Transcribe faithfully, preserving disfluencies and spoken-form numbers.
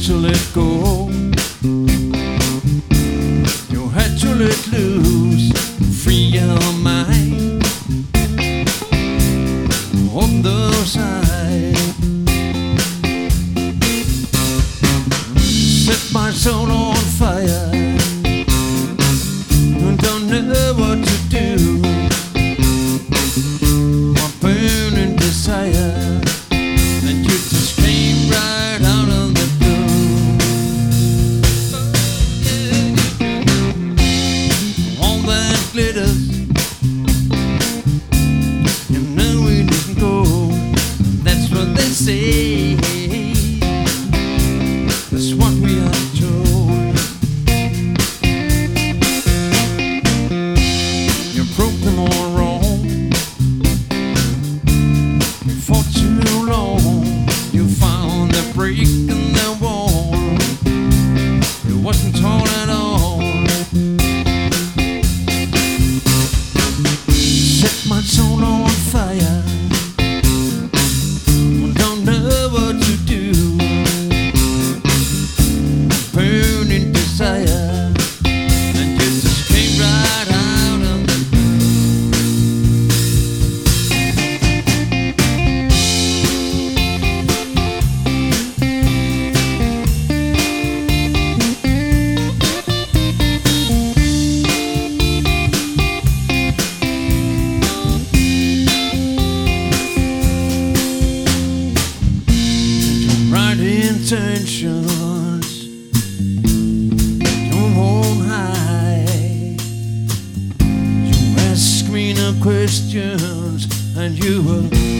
to let go. You had to let loose, free your mind. On the side, set my soul on fire. Don't know what to do. My burning desire, and you just came right out of the blue. All that glitters, you know it didn't go. That's what they say. That's what we are told. You broke them all wrong. You fought too long. You found the break in the wall. It wasn't tall at all. Set my soul on fire. Don't know what to do. Burning desire, and you just came right out of the right intentions. Don't hold high. You ask me no questions, and you will